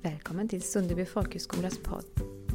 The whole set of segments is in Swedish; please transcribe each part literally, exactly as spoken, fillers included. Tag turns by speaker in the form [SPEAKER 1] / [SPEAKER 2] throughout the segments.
[SPEAKER 1] Välkommen till Sunderby folkhögskolas podd.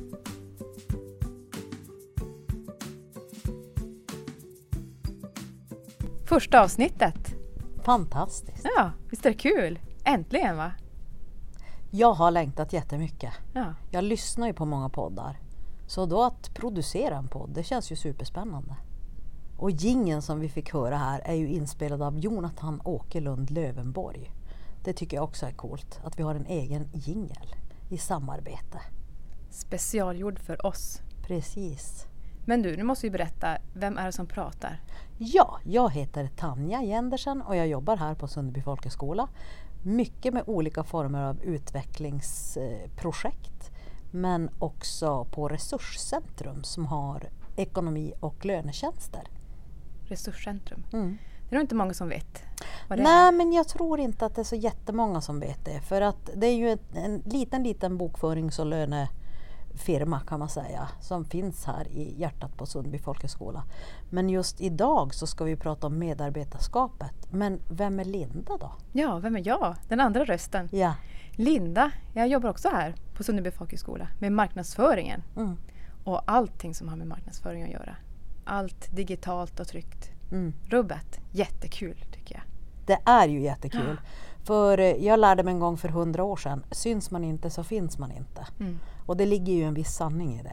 [SPEAKER 1] Första avsnittet.
[SPEAKER 2] Fantastiskt.
[SPEAKER 1] Ja, visst är det kul? Äntligen va?
[SPEAKER 2] Jag har längtat jättemycket.
[SPEAKER 1] Ja.
[SPEAKER 2] Jag lyssnar ju på många poddar. Så då att producera en podd, det känns ju superspännande. Och jingeln som vi fick höra här är ju inspelad av Jonathan Åkerlund Lövenborg. Det tycker jag också är coolt, att vi har en egen jingel i samarbete.
[SPEAKER 1] Specialgjord för oss.
[SPEAKER 2] Precis.
[SPEAKER 1] Men du, nu måste vi berätta, vem är det som pratar?
[SPEAKER 2] Ja, jag heter Tanja Jendersen och jag jobbar här på Sunderby folkhögskola. Mycket med olika former av utvecklingsprojekt. Men också på Resurscentrum som har ekonomi- och lönetjänster.
[SPEAKER 1] Resurscentrum.
[SPEAKER 2] Mm.
[SPEAKER 1] Det är nog inte många som vet vad det
[SPEAKER 2] Nej,
[SPEAKER 1] är.
[SPEAKER 2] men jag tror inte att det är så jättemånga som vet det. För att det är ju ett, en liten, liten bokförings- och lönefirma kan man säga. Som finns här i hjärtat på Sunderby folkhögskola. Men just idag så ska vi prata om medarbetarskapet. Men vem är Linda då?
[SPEAKER 1] Ja, vem är jag? Den andra rösten.
[SPEAKER 2] Ja.
[SPEAKER 1] Linda, jag jobbar också här på Sunderby folkhögskola med marknadsföringen.
[SPEAKER 2] Mm.
[SPEAKER 1] Och allting som har med marknadsföring att göra. Allt digitalt och tryckt.
[SPEAKER 2] Mm.
[SPEAKER 1] Rubbet, jättekul tycker jag.
[SPEAKER 2] Det är ju jättekul. För jag lärde mig en gång för hundra år sedan. Syns man inte så finns man inte.
[SPEAKER 1] Mm.
[SPEAKER 2] Och det ligger ju en viss sanning i det.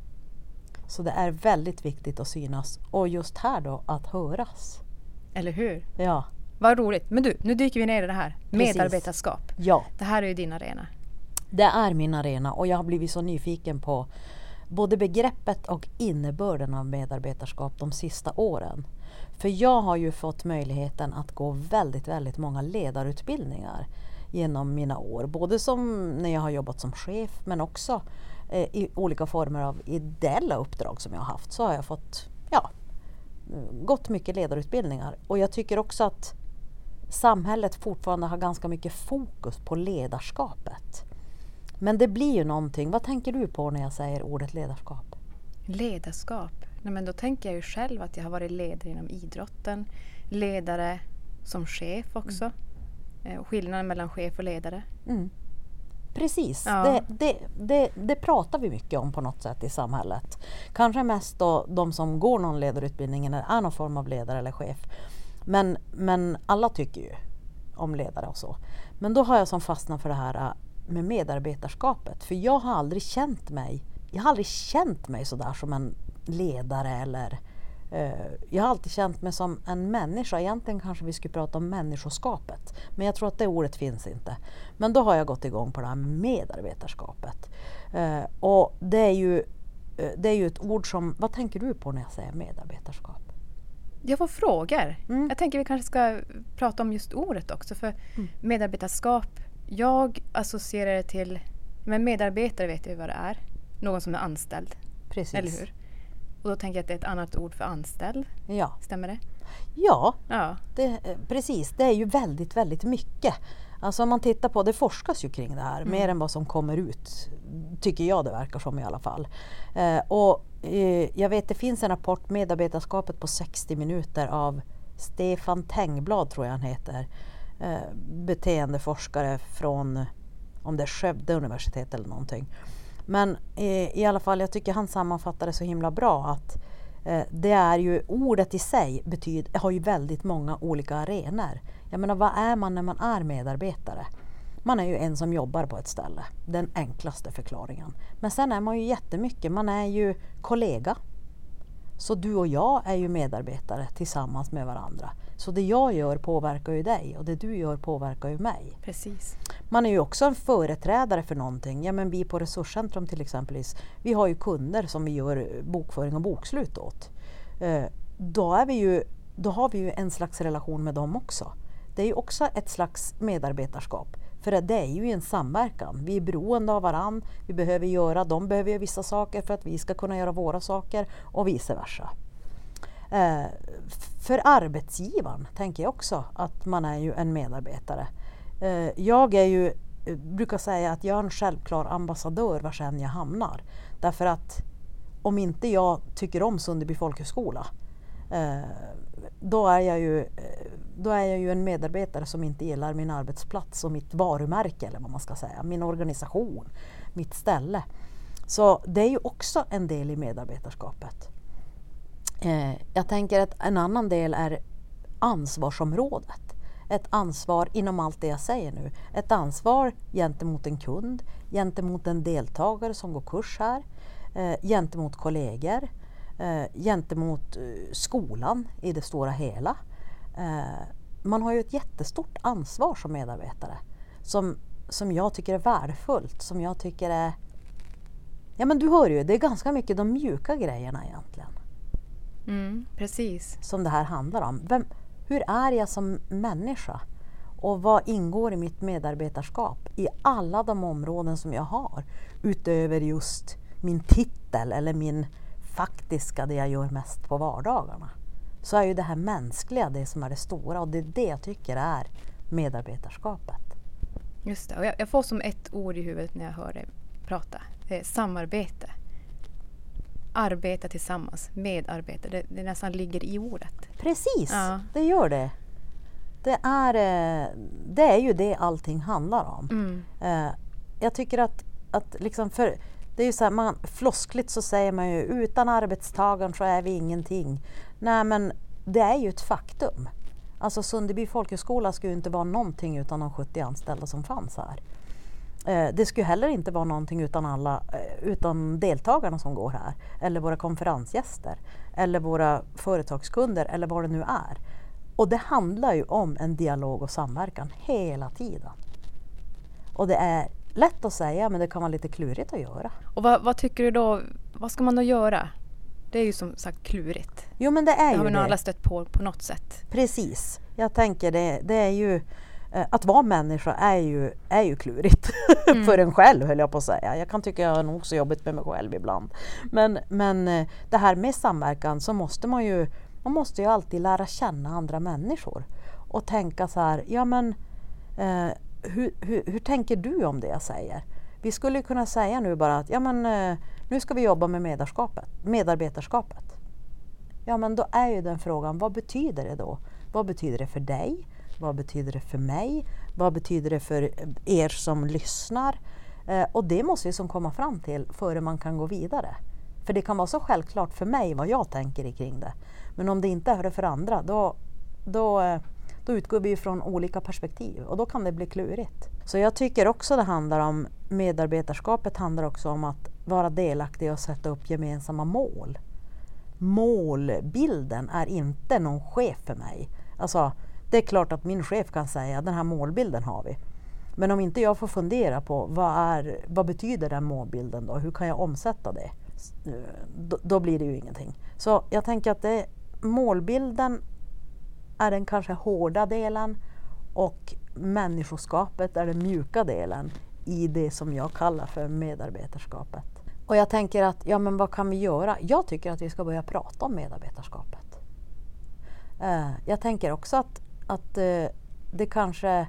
[SPEAKER 2] Så det är väldigt viktigt att synas. Och just här då att höras.
[SPEAKER 1] Eller hur?
[SPEAKER 2] Ja.
[SPEAKER 1] Vad roligt. Men du, nu dyker vi ner i det här.
[SPEAKER 2] Precis.
[SPEAKER 1] Medarbetarskap.
[SPEAKER 2] Ja,
[SPEAKER 1] Det här är ju din arena.
[SPEAKER 2] det är min arena. Och jag har blivit så nyfiken på både begreppet och innebörden av medarbetarskap de sista åren. För jag har ju fått möjligheten att gå väldigt, väldigt många ledarutbildningar genom mina år. Både som när jag har jobbat som chef men också eh, i olika former av ideella uppdrag som jag har haft. Så har jag fått, ja, gått mycket ledarutbildningar. Och jag tycker också att samhället fortfarande har ganska mycket fokus på ledarskapet. Men det blir ju någonting. Vad tänker du på när jag säger ordet ledarskap?
[SPEAKER 1] Ledarskap. Nej, men då tänker jag ju själv att jag har varit ledare inom idrotten. Ledare som chef också. Mm. Skillnaden mellan chef och ledare.
[SPEAKER 2] Mm. Precis,
[SPEAKER 1] Ja.
[SPEAKER 2] det, det, det, det pratar vi mycket om på något sätt i samhället. Kanske mest då de som går någon ledarutbildning eller är någon form av ledare eller chef. Men, men alla tycker ju om ledare och så. Men då har jag som fastnat för det här med medarbetarskapet. För jag har aldrig känt mig, jag har aldrig känt mig så där som en ledare eller eh, jag har alltid känt mig som en människa. Egentligen kanske vi skulle prata om människoskapet. Men jag tror att det ordet finns inte. Men då har jag gått igång på det här med medarbetarskapet. Eh, och det är ju eh, det är ju ett ord som, vad tänker du på när jag säger medarbetarskap?
[SPEAKER 1] Jag får frågor.
[SPEAKER 2] Mm.
[SPEAKER 1] Jag tänker vi kanske ska prata om just ordet också. För
[SPEAKER 2] Mm.
[SPEAKER 1] medarbetarskap, jag associerar det till, men medarbetare vet jag vad det är. Någon som är anställd.
[SPEAKER 2] Precis.
[SPEAKER 1] Eller hur? Och då tänker jag att det är ett annat ord för anställd.
[SPEAKER 2] Ja,
[SPEAKER 1] Stämmer det?
[SPEAKER 2] ja
[SPEAKER 1] Ja.
[SPEAKER 2] det, eh, precis. Det är ju väldigt, väldigt mycket. Alltså om man tittar på, det forskas ju kring det här.
[SPEAKER 1] Mm.
[SPEAKER 2] Mer än vad som kommer ut. Tycker jag det verkar som i alla fall. Eh, och eh, jag vet det finns en rapport, Medarbetarskapet på sextio minuter av Stefan Tengblad tror jag han heter. Eh, beteendeforskare från, om det är Skövde universitet eller någonting. Men eh, i alla fall, jag tycker han sammanfattar det så himla bra att eh, det är ju, ordet i sig betyder, har ju väldigt många olika arenor. Jag menar, vad är man när man är medarbetare? Man är ju en som jobbar på ett ställe. Den enklaste förklaringen. Men sen är man ju jättemycket. Man är ju kollega. Så du och jag är ju medarbetare tillsammans med varandra. Så det jag gör påverkar ju dig och det du gör påverkar ju mig.
[SPEAKER 1] Precis.
[SPEAKER 2] Man är ju också en företrädare för någonting. Ja, men vi på Resurscentrum till exempel, vi har ju kunder som vi gör bokföring och bokslut åt. Eh, då, är vi ju, då har vi ju en slags relation med dem också. Det är ju också ett slags medarbetarskap. För det är ju en samverkan. Vi är beroende av varann. Vi behöver göra, de behöver göra vissa saker för att vi ska kunna göra våra saker och vice versa. Eh, för arbetsgivaren tänker jag också att man är ju en medarbetare. Eh, jag är ju, brukar säga att jag är en självklar ambassadör var sen jag hamnar. Därför att om inte jag tycker om Sunderby folkhögskola, eh, då är jag ju då är jag ju en medarbetare som inte gillar min arbetsplats och mitt varumärke eller vad man ska säga, min organisation, mitt ställe. Så det är ju också en del i medarbetarskapet. Eh, jag tänker att en annan del är ansvarsområdet. Ett ansvar inom allt det jag säger nu. Ett ansvar gentemot en kund, gentemot en deltagare som går kurs här, eh, gentemot kollegor, eh, gentemot eh, skolan i det stora hela. Eh, man har ju ett jättestort ansvar som medarbetare som, som jag tycker är värdefullt, som jag tycker är... Ja men du hör ju, det är ganska mycket de mjuka grejerna egentligen.
[SPEAKER 1] Mm, precis.
[SPEAKER 2] Som det här handlar om. Vem, hur är jag som människa? Och vad ingår i mitt medarbetarskap? I alla de områden som jag har. Utöver just min titel eller min faktiska, det jag gör mest på vardagarna. Så är ju det här mänskliga det som är det stora. Och det är det jag tycker är medarbetarskapet.
[SPEAKER 1] Just det. Och jag, jag får som ett ord i huvudet när jag hör dig prata. Eh, samarbete. Arbeta tillsammans, medarbete. Det, det nästan ligger i ordet.
[SPEAKER 2] Precis,
[SPEAKER 1] ja.
[SPEAKER 2] Det gör det. Det är, det är ju det allting handlar om.
[SPEAKER 1] Mm.
[SPEAKER 2] Uh, jag tycker att, att liksom för, det är ju så här, man, floskligt så säger man ju utan arbetstagaren så är vi ingenting. Nej men det är ju ett faktum. Alltså Sunderby folkhögskola skulle ju inte vara någonting utan de sjuttio anställda som fanns här. Uh, det skulle heller inte vara någonting utan alla, uh, utan deltagarna som går här. Eller våra konferensgäster. Eller våra företagskunder eller vad det nu är. Och det handlar ju om en dialog och samverkan hela tiden. Och det är lätt att säga men det kan vara lite klurigt att göra.
[SPEAKER 1] Och vad, vad tycker du då, vad ska man då göra? Det är ju som sagt klurigt.
[SPEAKER 2] Jo men det är
[SPEAKER 1] det
[SPEAKER 2] ju
[SPEAKER 1] har vi
[SPEAKER 2] det.
[SPEAKER 1] nog alla stött på på något sätt.
[SPEAKER 2] Precis. Jag tänker det, det är ju, eh, att vara människa är ju, är ju klurigt. Mm. För en själv höll jag på att säga. Jag kan tycka jag har nog så jobbigt med mig själv ibland. Men, men eh, det här med samverkan så måste man ju Man måste ju alltid lära känna andra människor och tänka så här, ja men eh, hur, hur, hur tänker du om det jag säger? Vi skulle kunna säga nu bara att ja men eh, nu ska vi jobba med medarskapet, medarbetarskapet. Ja men då är ju den frågan, vad betyder det då? Vad betyder det för dig? Vad betyder det för mig? Vad betyder det för er som lyssnar? Eh, och det måste vi som komma fram till före man kan gå vidare. För det kan vara så självklart för mig vad jag tänker kring det. Men om det inte är det för andra, då, då, då utgår vi från olika perspektiv. Och då kan det bli klurigt. Så jag tycker också det handlar om, medarbetarskapet handlar också om att vara delaktig och sätta upp gemensamma mål. Målbilden är inte någon chef för mig. Alltså, det är klart att min chef kan säga att den här målbilden har vi. Men om inte jag får fundera på vad, är, vad betyder den målbilden då? Hur kan jag omsätta det? Då, då blir det ju ingenting. Så jag tänker att det, målbilden är den kanske hårda delen och människoskapet är den mjuka delen i det som jag kallar för medarbetarskapet. Och jag tänker att, ja men vad kan vi göra? Jag tycker att vi ska börja prata om medarbetarskapet. Uh, jag tänker också att, att uh, det kanske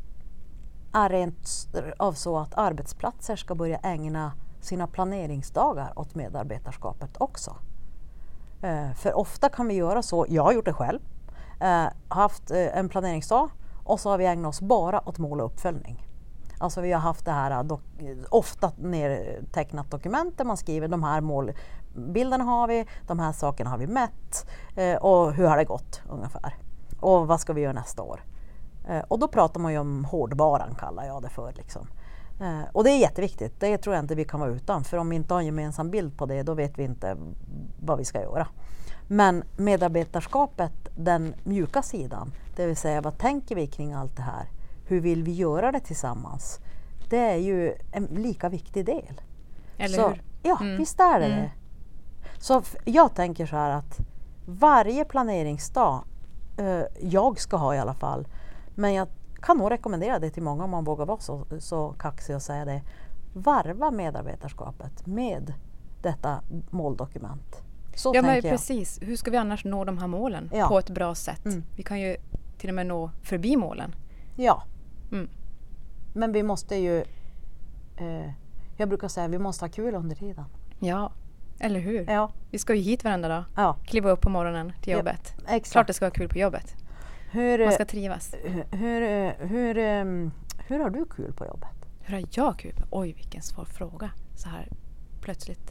[SPEAKER 2] är rent av så att arbetsplatser ska börja ägna sina planeringsdagar åt medarbetarskapet också. Eh, för ofta kan vi göra så, jag har gjort det själv, eh, haft eh, en planeringsdag och så har vi ägnat oss bara åt mål och uppföljning. Alltså vi har haft det här dok- ofta nedtecknat dokument där man skriver de här målbilderna har vi, de här sakerna har vi mätt eh, och hur har det gått ungefär. Och vad ska vi göra nästa år? Eh, och då pratar man ju om hårdvaran kallar jag det för liksom. Uh, och det är jätteviktigt, det tror jag inte vi kan vara utan. För om vi inte har en gemensam bild på det, då vet vi inte vad vi ska göra. Men medarbetarskapet, den mjuka sidan, det vill säga vad tänker vi kring allt det här? Hur vill vi göra det tillsammans? Det är ju en lika viktig del.
[SPEAKER 1] Eller
[SPEAKER 2] så,
[SPEAKER 1] hur?
[SPEAKER 2] Ja, mm. visst är det mm. det. Så f- jag tänker så här att varje planeringsdag, uh, jag ska ha i alla fall, men jag kan nog rekommendera det till många om man vågar vara så, så kaxig och säga det. Varva medarbetarskapet med detta måldokument. Så
[SPEAKER 1] ja men
[SPEAKER 2] jag.
[SPEAKER 1] precis, hur ska vi annars nå de här målen
[SPEAKER 2] ja.
[SPEAKER 1] på ett bra sätt?
[SPEAKER 2] Mm.
[SPEAKER 1] Vi kan ju till och med nå förbi målen.
[SPEAKER 2] Ja,
[SPEAKER 1] mm.
[SPEAKER 2] men vi måste ju, eh, jag brukar säga vi måste ha kul under tiden.
[SPEAKER 1] Ja, eller hur?
[SPEAKER 2] Ja.
[SPEAKER 1] Vi ska ju hit varenda dag,
[SPEAKER 2] ja.
[SPEAKER 1] kliva upp på morgonen till jobbet.
[SPEAKER 2] Ja, exakt.
[SPEAKER 1] Klart det ska vara kul på jobbet.
[SPEAKER 2] Hur,
[SPEAKER 1] Man ska trivas.
[SPEAKER 2] Hur, hur, hur, um, hur har du kul på jobbet?
[SPEAKER 1] Hur har jag kul? Oj, vilken svår fråga. Så här plötsligt.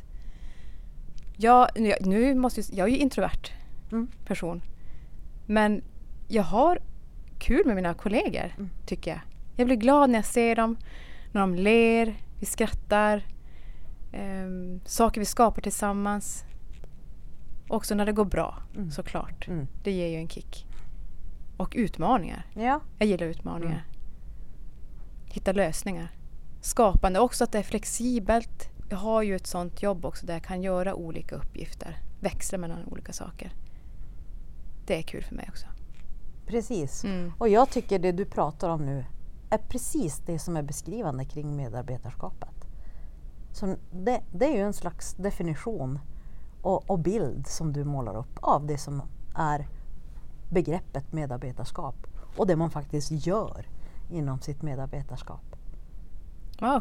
[SPEAKER 1] Jag, nu måste jag, jag är ju introvert
[SPEAKER 2] Mm.
[SPEAKER 1] person. Men jag har kul med mina kollegor,
[SPEAKER 2] Mm.
[SPEAKER 1] tycker jag. Jag blir glad när jag ser dem. När de ler, vi skrattar. Um, saker vi skapar tillsammans. Också när det går bra,
[SPEAKER 2] Mm.
[SPEAKER 1] såklart.
[SPEAKER 2] Mm.
[SPEAKER 1] Det ger ju en kick. Och utmaningar.
[SPEAKER 2] Ja.
[SPEAKER 1] Jag gillar utmaningar.
[SPEAKER 2] Mm.
[SPEAKER 1] Hitta lösningar. Skapande. Också att det är flexibelt. Jag har ju ett sånt jobb också där jag kan göra olika uppgifter. Växla mellan olika saker. Det är kul för mig också.
[SPEAKER 2] Precis.
[SPEAKER 1] Mm.
[SPEAKER 2] Och jag tycker det du pratar om nu är precis det som är beskrivande kring medarbetarskapet. Så det, det är ju en slags definition och, och bild som du målar upp av det som är begreppet medarbetarskap och det man faktiskt gör inom sitt medarbetarskap.
[SPEAKER 1] Wow.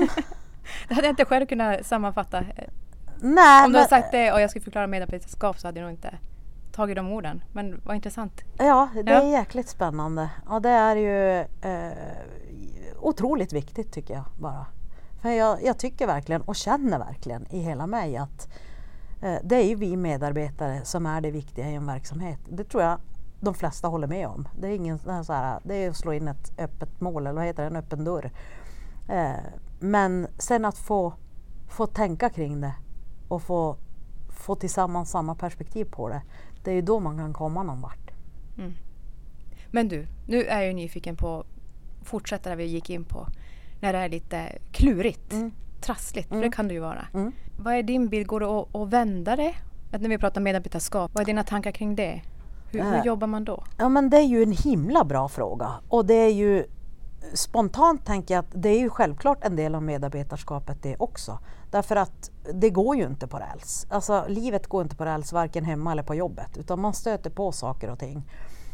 [SPEAKER 1] Det hade jag inte själv kunnat sammanfatta.
[SPEAKER 2] Nej,
[SPEAKER 1] Om du
[SPEAKER 2] men,
[SPEAKER 1] hade sagt det och jag skulle förklara medarbetarskap så hade jag nog inte tagit de orden. Men vad intressant.
[SPEAKER 2] ja, det
[SPEAKER 1] Ja.
[SPEAKER 2] är jäkligt spännande. Och det är ju eh, otroligt viktigt tycker jag bara. För jag, jag tycker verkligen och känner verkligen i hela mig att eh, det är ju vi medarbetare som är det viktiga i en verksamhet. Det tror jag de flesta håller med om. Det är ingen så här, det är att slå in ett öppet mål eller vad heter det, en öppen dörr. Eh, men sen att få, få tänka kring det och få, få tillsammans samma perspektiv på det. Det är ju då man kan komma någon vart.
[SPEAKER 1] Mm. Men du, nu är jag ju nyfiken på fortsätta där vi gick in på. När det är lite klurigt,
[SPEAKER 2] Mm.
[SPEAKER 1] trassligt,
[SPEAKER 2] Mm.
[SPEAKER 1] för det kan det ju vara.
[SPEAKER 2] Mm.
[SPEAKER 1] Vad är din bild? Går det att, att vända det? Att när vi pratar medarbetarskap, vad är dina tankar kring det? Hur, hur
[SPEAKER 2] Äh.
[SPEAKER 1] jobbar man då?
[SPEAKER 2] Ja, men det är ju en himla bra fråga. Och det är ju spontant tänker jag att det är ju självklart en del av medarbetarskapet det också. Därför att det går ju inte på räls. Alltså livet går inte på räls varken hemma eller på jobbet. Utan man stöter på saker och ting.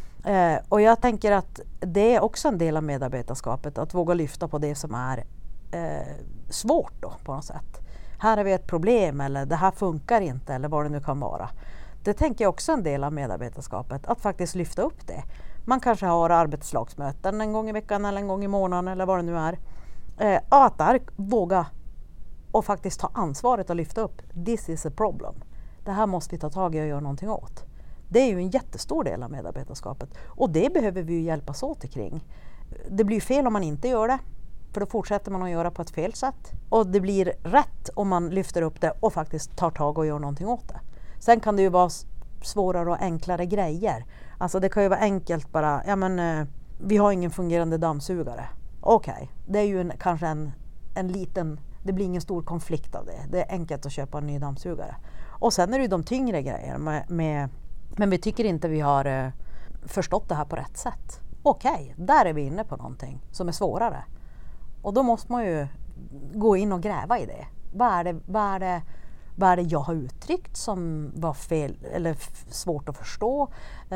[SPEAKER 2] Eh, och jag tänker att det är också en del av medarbetarskapet. Att våga lyfta på det som är eh, svårt då på något sätt. Här har vi ett problem eller det här funkar inte eller vad det nu kan vara. Det tänker jag också en del av medarbetarskapet. Att faktiskt lyfta upp det. Man kanske har arbetslagsmöten en gång i veckan eller en gång i månaden eller vad det nu är. Eh, att där våga och faktiskt ta ansvaret och lyfta upp. This is a problem. Det här måste vi ta tag i och göra någonting åt. Det är ju en jättestor del av medarbetarskapet. Och det behöver vi ju hjälpas åt kring. Det blir fel om man inte gör det. För då fortsätter man att göra på ett fel sätt. Och det blir rätt om man lyfter upp det och faktiskt tar tag och gör någonting åt det. Sen kan det ju vara svårare och enklare grejer. Alltså det kan ju vara enkelt bara, ja men eh, vi har ingen fungerande dammsugare. Okej, okay. Det är ju en, kanske en, en liten, det blir ingen stor konflikt av det. Det är enkelt att köpa en ny dammsugare. Och sen är det ju de tyngre grejer med, med men vi tycker inte vi har eh, förstått det här på rätt sätt. Okej, okay. Där är vi inne på någonting som är svårare. Och då måste man ju gå in och gräva i det. Vad är det, vad är det Vad är det jag har uttryckt som var fel eller f- svårt att förstå?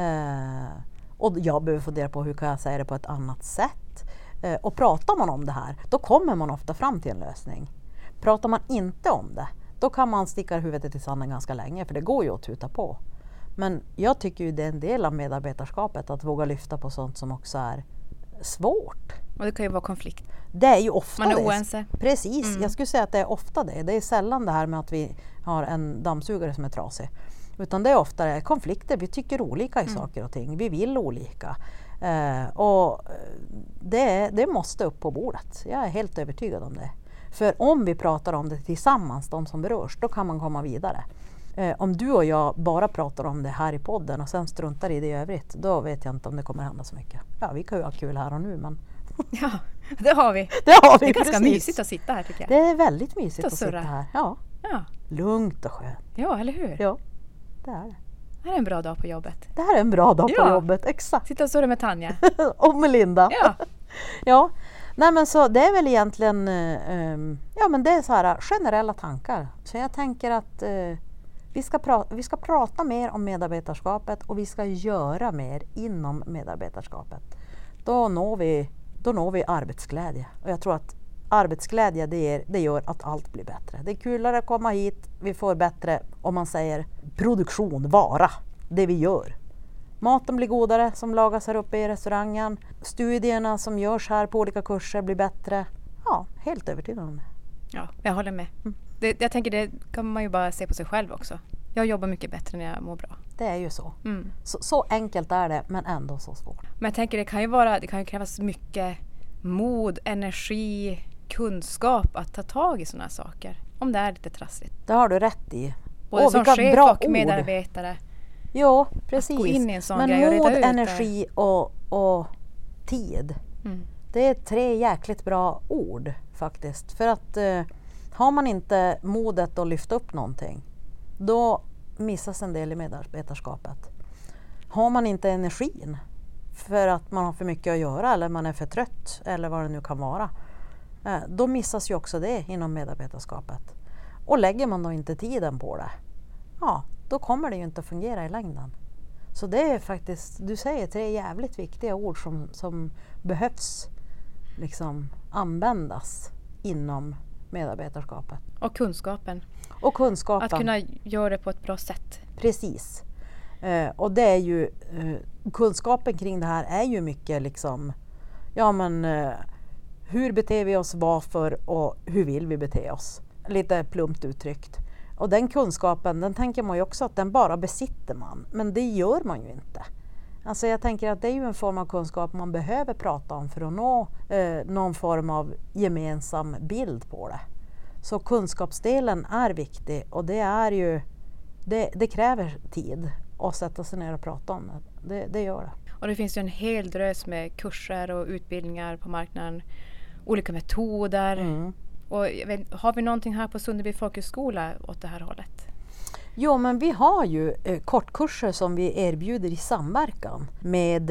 [SPEAKER 2] Eh, och jag behöver fundera på hur kan jag säga det på ett annat sätt? Eh, och pratar man om det här, då kommer man ofta fram till en lösning. Pratar man inte om det, då kan man sticka huvudet i sanden ganska länge, för det går ju att tuta på. Men jag tycker ju det är en del av medarbetarskapet att våga lyfta på sånt som också är svårt.
[SPEAKER 1] Och det kan ju vara konflikt.
[SPEAKER 2] Det är ju ofta
[SPEAKER 1] Man är
[SPEAKER 2] det.
[SPEAKER 1] oense.
[SPEAKER 2] Precis,
[SPEAKER 1] Mm.
[SPEAKER 2] jag skulle säga att det är ofta det. Det är sällan det här med att vi har en dammsugare som är trasig. Utan det är ofta det konflikter. Vi tycker olika i
[SPEAKER 1] Mm.
[SPEAKER 2] saker och ting. Vi vill olika. Eh, och det, det måste upp på bordet. Jag är helt övertygad om det. För om vi pratar om det tillsammans, de som berörs, då kan man komma vidare. Eh, om du och jag bara pratar om det här i podden och sen struntar i det i övrigt, då vet jag inte om det kommer hända så mycket. Ja, vi kan ju ha kul här och nu, men...
[SPEAKER 1] Ja, det har vi.
[SPEAKER 2] Det har vi,
[SPEAKER 1] Det är ganska
[SPEAKER 2] precis.
[SPEAKER 1] mysigt att sitta här tycker jag.
[SPEAKER 2] Det är väldigt mysigt
[SPEAKER 1] Och
[SPEAKER 2] att sitta
[SPEAKER 1] surra.
[SPEAKER 2] här. Ja,
[SPEAKER 1] Ja,
[SPEAKER 2] lugnt och skönt.
[SPEAKER 1] ja eller hur?
[SPEAKER 2] Ja, det är det.
[SPEAKER 1] Det här är en bra dag på jobbet.
[SPEAKER 2] Det här är en bra dag
[SPEAKER 1] Ja.
[SPEAKER 2] på jobbet, exakt.
[SPEAKER 1] Sitta och surra med Tanja.
[SPEAKER 2] Och med Linda.
[SPEAKER 1] Ja.
[SPEAKER 2] Ja, nej men så det är väl egentligen eh, um, ja men det är så här generella tankar. Så jag tänker att eh, vi, ska pra- vi ska prata mer om medarbetarskapet och vi ska göra mer inom medarbetarskapet. Då når vi, då når vi arbetsglädje. Och jag tror att arbetsglädje det, är, det gör att allt blir bättre. Det är kulare att komma hit, vi får bättre, om man säger produktion, vara, det vi gör. Maten blir godare som lagas här uppe i restaurangen. Studierna som görs här på olika kurser blir bättre. Ja, helt övertygad om det.
[SPEAKER 1] Ja, jag håller med. Mm. Det, jag tänker det kan man ju bara se på sig själv också. Jag jobbar mycket bättre när jag mår bra.
[SPEAKER 2] Det är ju så.
[SPEAKER 1] Mm.
[SPEAKER 2] så. Så enkelt är det, men ändå så svårt.
[SPEAKER 1] Men jag tänker det kan ju vara, det kan ju krävas mycket mod, energi, kunskap att ta tag i sådana här saker. Om det är lite trassligt.
[SPEAKER 2] Det har du rätt i.
[SPEAKER 1] Både
[SPEAKER 2] Åh,
[SPEAKER 1] som chef
[SPEAKER 2] bra
[SPEAKER 1] och medarbetare.
[SPEAKER 2] Ja, precis.
[SPEAKER 1] Gå in i en sån
[SPEAKER 2] men
[SPEAKER 1] grej och
[SPEAKER 2] mod,
[SPEAKER 1] reda ut
[SPEAKER 2] energi och, och tid.
[SPEAKER 1] Mm.
[SPEAKER 2] Det är tre jäkligt bra ord faktiskt. För att eh, har man inte modet att lyfta upp någonting, då missas en del i medarbetarskapet. Har man inte energin för att man har för mycket att göra eller man är för trött eller vad det nu kan vara, eh, då missas ju också det inom medarbetarskapet. Och lägger man då inte tiden på det, ja, då kommer det ju inte att fungera i längden. Så det är faktiskt, du säger tre jävligt viktiga ord som, som behövs liksom användas inom medarbetarskapet.
[SPEAKER 1] Och kunskapen.
[SPEAKER 2] Och kunskapen.
[SPEAKER 1] Att kunna göra det på ett bra sätt.
[SPEAKER 2] Precis. Eh, och det är ju, eh, kunskapen kring det här är ju mycket liksom, ja men eh, hur beter vi oss, varför och hur vill vi bete oss? Lite plumpt uttryckt. Och den kunskapen, den tänker man ju också att den bara besitter man. Men det gör man ju inte. Alltså jag tänker att det är ju en form av kunskap man behöver prata om för att nå eh, någon form av gemensam bild på det. Så kunskapsdelen är viktig och det är ju, det, det kräver tid att sätta sig ner och prata om det. Det, det gör det.
[SPEAKER 1] Och det finns ju en hel drös med kurser och utbildningar på marknaden. Olika metoder.
[SPEAKER 2] Mm.
[SPEAKER 1] Och jag vet, har vi någonting här på Sunderby folkhögskola åt det här hållet?
[SPEAKER 2] Jo, men vi har ju eh, kortkurser som vi erbjuder i samverkan med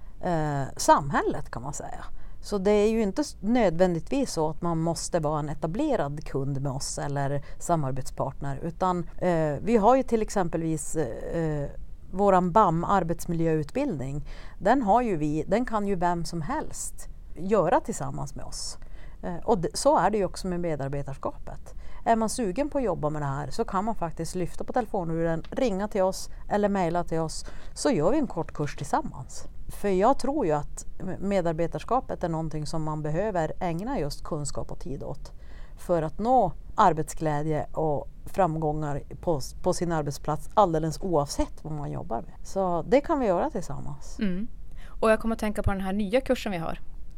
[SPEAKER 2] eh, samhället kan man säga. Så det är ju inte nödvändigtvis så att man måste vara en etablerad kund med oss eller samarbetspartner. Utan eh, vi har ju till exempelvis eh, våran B A M arbetsmiljöutbildning. Den, har ju vi, den kan ju vem som helst göra tillsammans med oss. Eh, och det, så är det ju också med medarbetarskapet. Är man sugen på att jobba med det här så kan man faktiskt lyfta på telefonluren, ringa till oss eller mejla till oss, så gör vi en kort kurs tillsammans. För jag tror ju att medarbetarskapet är någonting som man behöver ägna just kunskap och tid åt för att nå arbetsglädje och framgångar på, på sin arbetsplats alldeles oavsett vad man jobbar med. Så det kan vi göra tillsammans.
[SPEAKER 1] Mm. Och jag kommer att tänka på den här nya kursen vi har.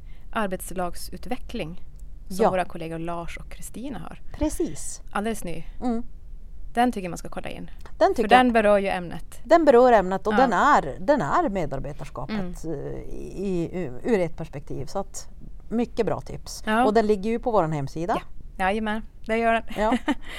[SPEAKER 1] Arbetslagsutveckling. Som
[SPEAKER 2] ja.
[SPEAKER 1] våra kollegor Lars och Kristina har.
[SPEAKER 2] Precis.
[SPEAKER 1] Alldeles ny.
[SPEAKER 2] Mm.
[SPEAKER 1] Den tycker man ska kolla in.
[SPEAKER 2] Den
[SPEAKER 1] För den berör ju ämnet.
[SPEAKER 2] Den berör ämnet och
[SPEAKER 1] ja.
[SPEAKER 2] den, är, den är medarbetarskapet
[SPEAKER 1] mm.
[SPEAKER 2] i, i, ur ett perspektiv. Så att, mycket bra tips.
[SPEAKER 1] Ja.
[SPEAKER 2] Och den ligger ju på vår hemsida.
[SPEAKER 1] Ja. Jajamän, det gör den.
[SPEAKER 2] Ja.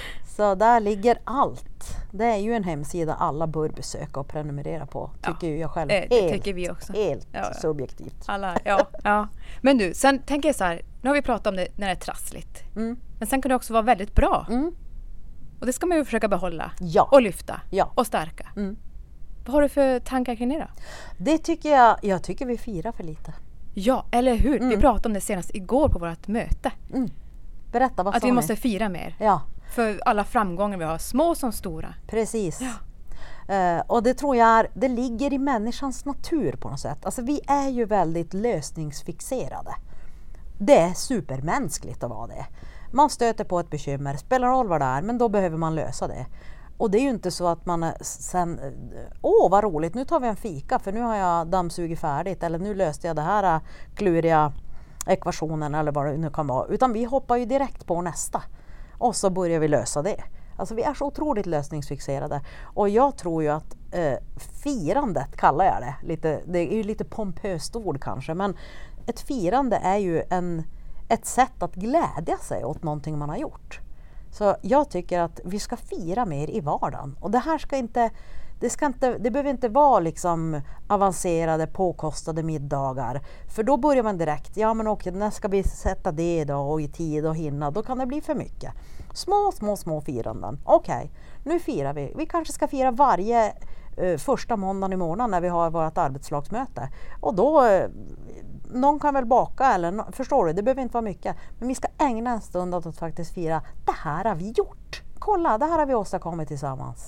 [SPEAKER 2] Så där ligger allt. Det är ju en hemsida alla bör besöka och prenumerera på. Tycker ja. jag själv.
[SPEAKER 1] Det, det
[SPEAKER 2] helt,
[SPEAKER 1] tycker vi också.
[SPEAKER 2] Helt
[SPEAKER 1] ja, ja.
[SPEAKER 2] subjektivt.
[SPEAKER 1] Alla, ja, ja. Men du, sen tänker jag så här. Nu har vi pratat om det när det är trassligt.
[SPEAKER 2] Mm.
[SPEAKER 1] Men sen kan det också vara väldigt bra.
[SPEAKER 2] Mm.
[SPEAKER 1] Och det ska man ju försöka behålla.
[SPEAKER 2] Ja.
[SPEAKER 1] Och lyfta.
[SPEAKER 2] Ja.
[SPEAKER 1] Och stärka.
[SPEAKER 2] Mm.
[SPEAKER 1] Vad har du för tankar kring det då?
[SPEAKER 2] Det tycker jag, jag tycker vi firar för lite.
[SPEAKER 1] Ja, eller hur?
[SPEAKER 2] Mm.
[SPEAKER 1] Vi pratade om det senast igår på vårt möte.
[SPEAKER 2] Mm. Berätta, vad
[SPEAKER 1] Att
[SPEAKER 2] sa
[SPEAKER 1] vi
[SPEAKER 2] ni?
[SPEAKER 1] måste fira mer.
[SPEAKER 2] Ja.
[SPEAKER 1] För alla framgångar vi har, små som stora.
[SPEAKER 2] Precis.
[SPEAKER 1] Ja.
[SPEAKER 2] Uh, och det tror jag är, det ligger i människans natur på något sätt. Alltså vi är ju väldigt lösningsfixerade. Det är supermänskligt att vara det. Man stöter på ett bekymmer, spelar roll vad det är, men då behöver man lösa det. Och det är ju inte så att man sen, åh vad roligt, nu tar vi en fika för nu har jag dammsugit färdigt eller nu löste jag det här kluriga ekvationen eller vad det nu kan vara. Utan vi hoppar ju direkt på nästa och så börjar vi lösa det. Alltså vi är så otroligt lösningsfixerade. Och jag tror ju att eh, firandet kallar jag det. Lite, det är ju lite pompöst ord kanske, men ett firande är ju en, ett sätt att glädja sig åt någonting man har gjort. Så jag tycker att vi ska fira mer i vardagen. Och det här ska inte, det ska inte, det behöver inte vara liksom avancerade, påkostade middagar. För då börjar man direkt, ja men okej, när ska vi sätta det då och i tid och hinna? Då kan det bli för mycket. Små, små, små firanden. Okej, nu firar vi. Vi kanske ska fira varje eh, första måndagen i månaden när vi har vårt arbetslagsmöte. Och då, eh, någon kan väl baka eller, förstår du, det behöver inte vara mycket. Men vi ska ägna en stund åt att faktiskt fira, det här har vi gjort. Kolla, det här har vi åstadkommit tillsammans.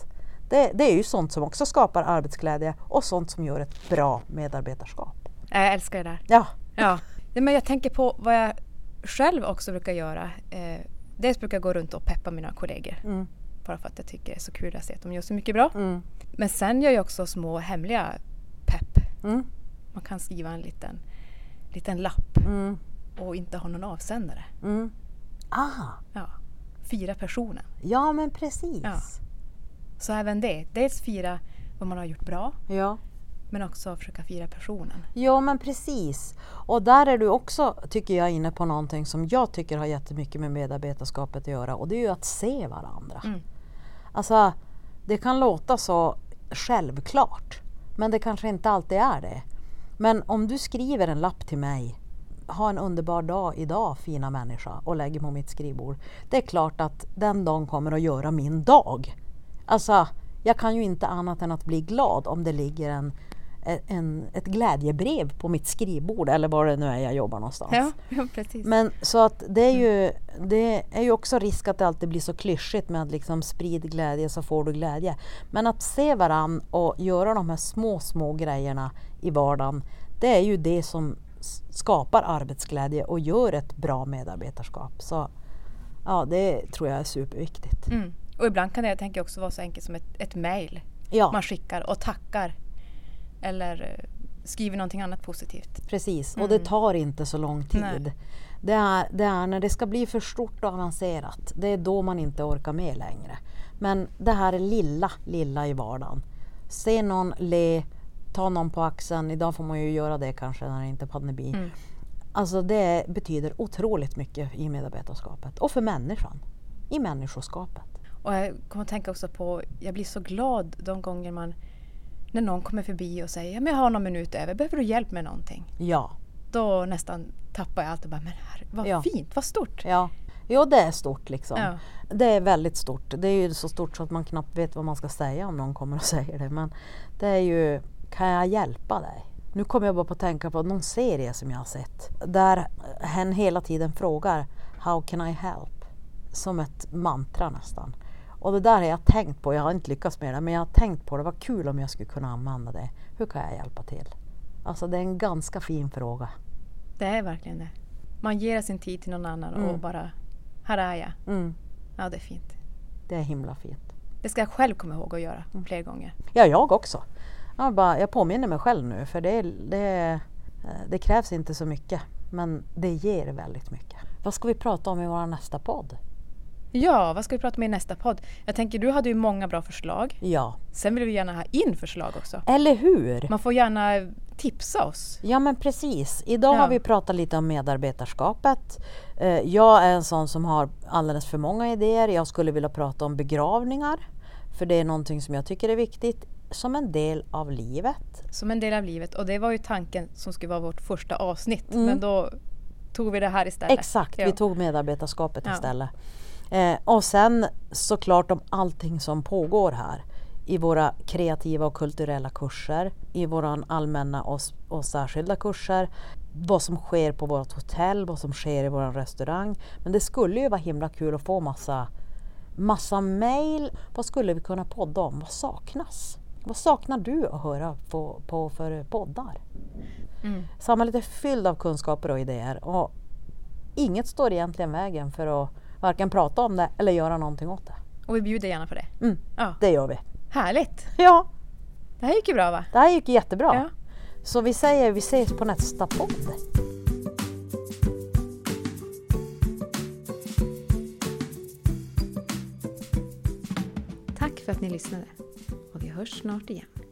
[SPEAKER 2] Det, det är ju sånt som också skapar arbetsglädje och sånt som gör ett bra medarbetarskap.
[SPEAKER 1] Jag älskar det där.
[SPEAKER 2] Ja.
[SPEAKER 1] Ja. Men jag tänker på vad jag själv också brukar göra. Eh, dels brukar jag gå runt och peppa mina kollegor. Mm. Bara för att jag tycker det är så kul att se att de gör så mycket bra. Mm. Men sen gör jag också små hemliga pepp. Mm. Man kan skriva en liten, liten lapp. Mm. Och inte ha någon avsändare.
[SPEAKER 2] Mm. Ah.
[SPEAKER 1] Ja. Fira personen.
[SPEAKER 2] Ja, men precis.
[SPEAKER 1] Ja. Så även det. Dels fira vad man har gjort bra.
[SPEAKER 2] Ja.
[SPEAKER 1] Men också försöka fira personen.
[SPEAKER 2] Ja, men precis. Och där är du också, tycker jag, inne på någonting som jag tycker har jättemycket med medarbetarskapet att göra. Och det är ju att se varandra. Mm. Alltså, det kan låta så självklart. Men det kanske inte alltid är det. Men om du skriver en lapp till mig. Ha en underbar dag idag, fina människa. Och lägger på mitt skrivbord. Det är klart att den dagen kommer att göra min dag. Alltså, jag kan ju inte annat än att bli glad om det ligger en, en, ett glädjebrev på mitt skrivbord. Eller var det nu är jag jobbar någonstans.
[SPEAKER 1] Ja, ja, precis.
[SPEAKER 2] Men så att det är ju, det är ju också risk att det alltid blir så klyschigt med att liksom sprid glädje så får du glädje. Men att se varann och göra de här små, små grejerna i vardagen. Det är ju det som skapar arbetsglädje och gör ett bra medarbetarskap. Så ja, det tror jag är superviktigt.
[SPEAKER 1] Mm. Och ibland kan det, jag tänker, också vara så enkelt som ett, ett mejl
[SPEAKER 2] ja. man
[SPEAKER 1] skickar och tackar. Eller skriver någonting annat positivt.
[SPEAKER 2] Precis, och mm. det tar inte så lång tid. Det är, det är när det ska bli för stort och avancerat. Det är då man inte orkar med längre. Men det här är lilla, lilla i vardagen. Se någon le, ta någon på axeln. Idag får man ju göra det kanske när det inte är pandemi. Mm. Alltså det betyder otroligt mycket i medarbetarskapet. Och för människan. I människoskapet.
[SPEAKER 1] Och jag kommer att tänka också på, jag blir så glad de gånger man, när någon kommer förbi och säger, ja, men jag har någon minut över, behöver du hjälp med någonting?
[SPEAKER 2] Ja.
[SPEAKER 1] Då nästan tappar jag allt och bara, men herre, vad ja. fint, vad stort.
[SPEAKER 2] Ja. Jo, det är stort liksom.
[SPEAKER 1] Ja.
[SPEAKER 2] Det är väldigt stort. Det är ju så stort så att man knappt vet vad man ska säga om någon kommer och säger det. Men det är ju, kan jag hjälpa dig? Nu kommer jag bara på att tänka på någon serie som jag har sett. Där hen hela tiden frågar, how can I help? Som ett mantra nästan. Och det där har jag tänkt på, jag har inte lyckats med det, men jag har tänkt på det, var kul om jag skulle kunna använda det. Hur kan jag hjälpa till? Alltså det är en ganska fin fråga.
[SPEAKER 1] Det är verkligen det. Man ger sin tid till någon annan mm. och bara, här är jag. Mm. Ja, det är fint.
[SPEAKER 2] Det är himla fint.
[SPEAKER 1] Det ska jag själv komma ihåg att göra mm. fler gånger.
[SPEAKER 2] Ja, jag också. Jag, bara, jag påminner mig själv nu, för det, det, det krävs inte så mycket, men det ger väldigt mycket. Vad ska vi prata om i vår nästa podd?
[SPEAKER 1] Ja, vad ska vi prata om i nästa podd? Jag tänker, du hade ju många bra förslag.
[SPEAKER 2] Ja.
[SPEAKER 1] Sen vill vi gärna ha in förslag också.
[SPEAKER 2] Eller hur?
[SPEAKER 1] Man får gärna tipsa oss.
[SPEAKER 2] Ja, men precis. Idag ja. har vi pratat lite om medarbetarskapet. Jag är en sån som har alldeles för många idéer. Jag skulle vilja prata om begravningar. För det är någonting som jag tycker är viktigt. Som en del av livet.
[SPEAKER 1] Som en del av livet. Och det var ju tanken som skulle vara vårt första avsnitt. Mm. Men då tog vi det här istället.
[SPEAKER 2] Exakt,
[SPEAKER 1] ja.
[SPEAKER 2] vi tog medarbetarskapet
[SPEAKER 1] ja.
[SPEAKER 2] istället. Eh, och sen såklart om allting som pågår här. I våra kreativa och kulturella kurser. I våra allmänna och, och särskilda kurser. Vad som sker på vårt hotell. Vad som sker i vår restaurang. Men det skulle ju vara himla kul att få massa, massa mejl. Vad skulle vi kunna podda om? Vad saknas? Vad saknar du att höra på, på för poddar? Mm. Samhället är fylld av kunskaper och idéer. Och inget står egentligen vägen för att varken prata om det eller göra någonting åt det.
[SPEAKER 1] Och vi bjuder gärna på det.
[SPEAKER 2] Mm, ja. Det gör vi.
[SPEAKER 1] Härligt.
[SPEAKER 2] Ja.
[SPEAKER 1] Det här gick ju bra, va?
[SPEAKER 2] Det här gick jättebra.
[SPEAKER 1] Ja.
[SPEAKER 2] Så vi säger vi ses på nästa podd.
[SPEAKER 1] Tack för att ni lyssnade. Och vi hörs snart igen.